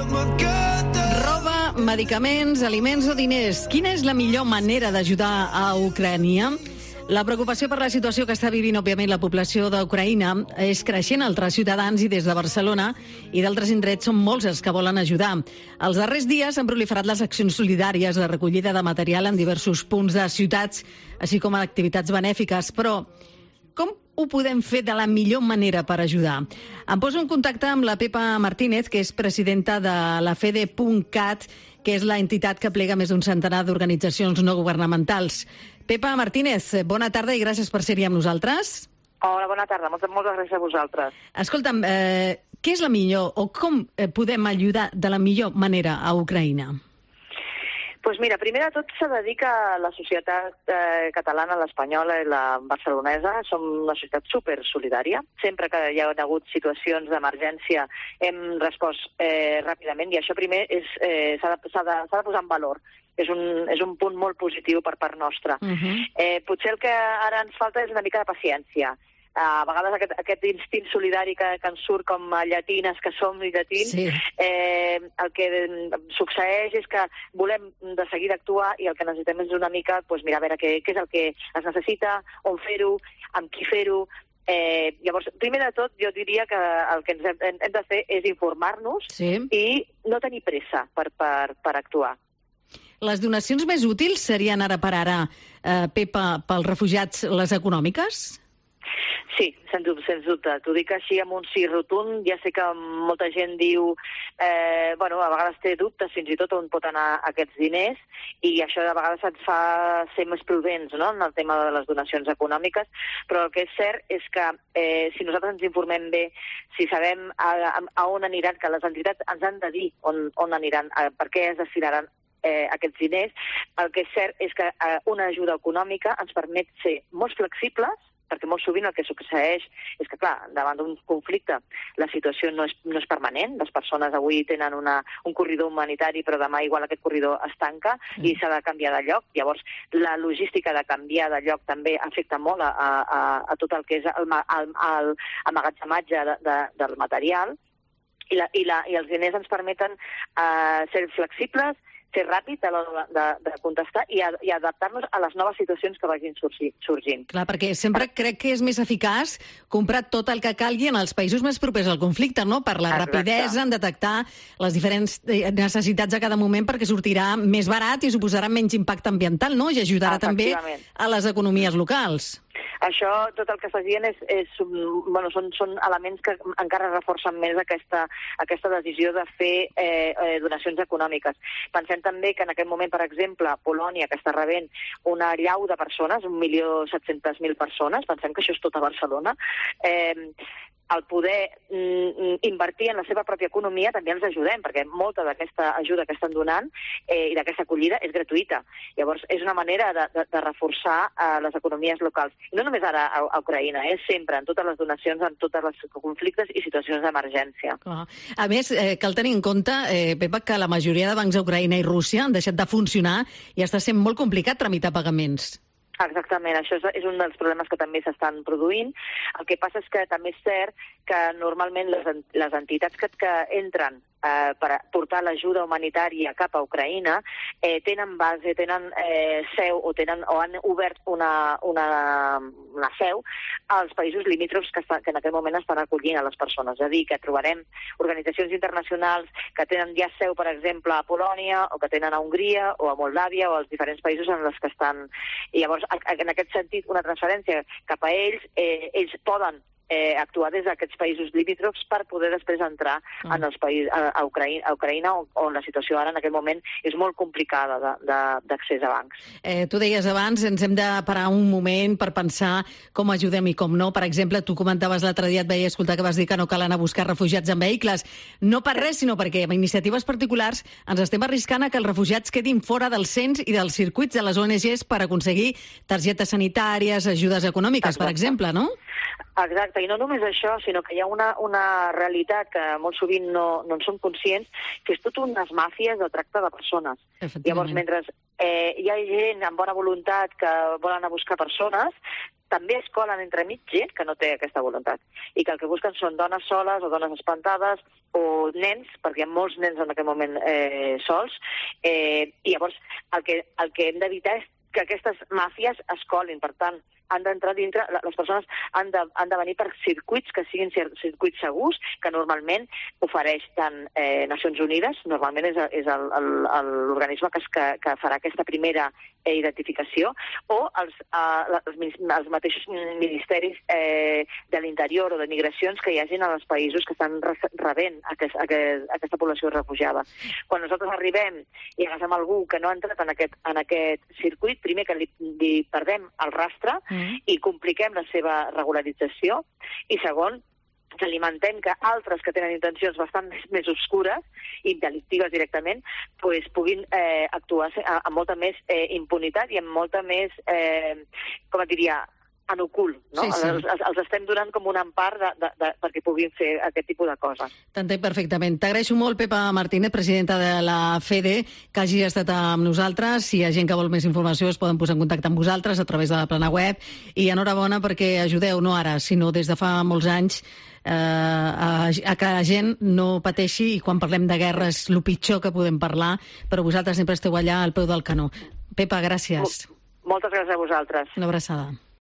Roba, medicaments, aliments o diners. Quina és la millor manera d'ajudar a Ucrània? La preocupació per la situació que està vivint, òbviament, la població d'Ucraïna és creixent. Altres ciutadans i des de Barcelona i d'altres indrets són molts els que volen ajudar. Els darrers dies han proliferat les accions solidàries de recollida de material en diversos punts de ciutats, així com activitats benèfiques. Però com ho podem fer de la millor manera per ajudar? Em poso en contacte amb la Pepa Martínez, que és presidenta de la FEDE.cat, que és la entitat que plega més d'un centenar d'organitzacions no governamentals. Pepa Martínez, bona tarda i gràcies per ser-hi amb nosaltres. Hola, bona tarda. Moltes gràcies a vosaltres. Escolta'm, què és la millor o com podem ajudar de la millor manera a Ucraïna? Doncs mira, primer de tot s'ha de dir que la societat catalana, l'espanyola i la barcelonesa som una societat super solidària. Sempre que hi ha hagut situacions d'emergència hem respost ràpidament i això primer s'ha de posar en valor. És un punt molt positiu per part nostra. Potser el que ara ens falta és una mica de paciència. A vegades aquest instint solidari que ens surt com a llatines que som i llatins, sí. El que succeeix és que volem de seguida actuar i el que necessitem és una mica mirar a veure què és el que es necessita, on fer-ho, amb qui fer-ho. Llavors, primer de tot, jo diria que el que hem de fer és informar-nos i no tenir pressa per actuar. Les donacions més útils serien ara per ara, Pepa, pels refugiats, les econòmiques? Sí, sens dubte. T'ho dic així amb un sí rotund. Ja sé que molta gent diu, a vegades té dubtes fins i tot on pot anar aquests diners i això a vegades ens fa ser més prudents, no?, en el tema de les donacions econòmiques, però el que és cert és que si nosaltres ens informem bé, si sabem a on aniran, que les entitats ens han de dir on aniran, per què es destinaran aquests diners, el que és cert és que una ajuda econòmica ens permet ser molt flexibles, perquè molt sovint el que succeeix és que, clar, davant d'un conflicte la situació no és permanent. Les persones avui tenen un corredor humanitari, però demà igual aquest corredor es tanca i s'ha de canviar de lloc. Llavors, la logística de canviar de lloc també afecta molt a tot el que és l'emmagatzematge del material i els diners ens permeten ser flexibles, ser ràpid a l'hora de contestar i adaptar-nos a les noves situacions que vagin sorgint. Clar, perquè sempre crec que és més eficaç comprar tot el que calgui en els països més propers al conflicte, no?, per la rapidesa en detectar les diferents necessitats a cada moment, perquè sortirà més barat i suposarà menys impacte ambiental, no?, i ajudarà també a les economies locals. Això, tot el que estàs dient, són elements que encara reforcen més aquesta decisió de fer donacions econòmiques. Pensem també que en aquest moment, per exemple, Polònia, que està rebent una allau de persones, 1.700.000 persones, pensem que això és tota Barcelona, el poder invertir en la seva pròpia economia també els ajudem, perquè molta d'aquesta ajuda que estan donant i d'aquesta acollida és gratuïta. Llavors, és una manera de reforçar les economies locals. I no només ara a Ucraïna, sempre, en totes les donacions, en tots els conflictes i situacions d'emergència. A més, cal tenir en compte, Pepa, que la majoria de bancs a Ucraïna i Rússia han deixat de funcionar i està sent molt complicat tramitar pagaments. Exactament, això és un dels problemes que també s'estan produint. El que passa és que també és cert que normalment les entitats que entren per portar l'ajuda humanitària cap a Ucraïna tenen base, tenen seu o han obert una seu als països limítrofs que en aquest moment estan acollint a les persones. És a dir, que trobarem organitzacions internacionals que tenen ja seu, per exemple, a Polònia o que tenen a Hongria o a Moldàvia o als diferents països en els que estan. I llavors, en aquest sentit, una transferència cap a ells poden actuar des d'aquests països limítrofs per poder després entrar en els països, a Ucraïna, on la situació ara en aquest moment és molt complicada d'accés a bancs. Tu deies abans, ens hem de parar un moment per pensar com ajudem i com no. Per exemple, tu comentaves l'altre dia, et veia escoltar que vas dir que no cal anar a buscar refugiats en vehicles. No per res, sinó perquè amb iniciatives particulars ens estem arriscant a que els refugiats quedin fora del cens i dels circuits de les ONGs per aconseguir targetes sanitàries, ajudes econòmiques, per exemple, no? Exacte, i no només això, sinó que hi ha una realitat que molt sovint no en som conscients, que és tot unes màfies de tracte de persones. Llavors, mentre hi ha gent amb bona voluntat que volen anar a buscar persones, també es colen entremig gent que no té aquesta voluntat i que el que busquen són dones soles o dones espantades o nens, perquè hi ha molts nens en aquest moment sols, i llavors el que hem d'evitar és que aquestes màfies es colin. Per tant, han d'entrar dintre, les persones han de venir per circuits que siguin circuits segurs, que normalment ofereix tant Nacions Unides, normalment és l'organisme que farà aquesta primera identificació, o els mateixos ministeris de l'Interior o de Migracions que hi hagin als països que estan rebent aquesta població refugiada. Quan nosaltres arribem i agafem algú que no ha entrat en aquest circuit, primer que li perdem el rastre i compliquem la seva regularització, i segon, que alimentem que altres que tenen intencions bastant més obscures i delictives directament puguin actuar amb molta més impunitat i amb molta més, com et diria, en ocult, no? Sí. Els estem donant com un empar perquè puguin fer aquest tipus de coses. T'entenc perfectament. T'agraeixo molt, Pepa Martínez, presidenta de la FEDE, que hagi estat amb nosaltres. Si hi ha gent que vol més informació es poden posar en contacte amb vosaltres a través de la plana web. I enhorabona perquè ajudeu, no ara, sinó des de fa molts anys, a que la gent no pateixi, i quan parlem de guerra és el pitjor que podem parlar, però vosaltres sempre esteu allà al peu del canó. Pepa, gràcies. Moltes gràcies a vosaltres. Una abraçada.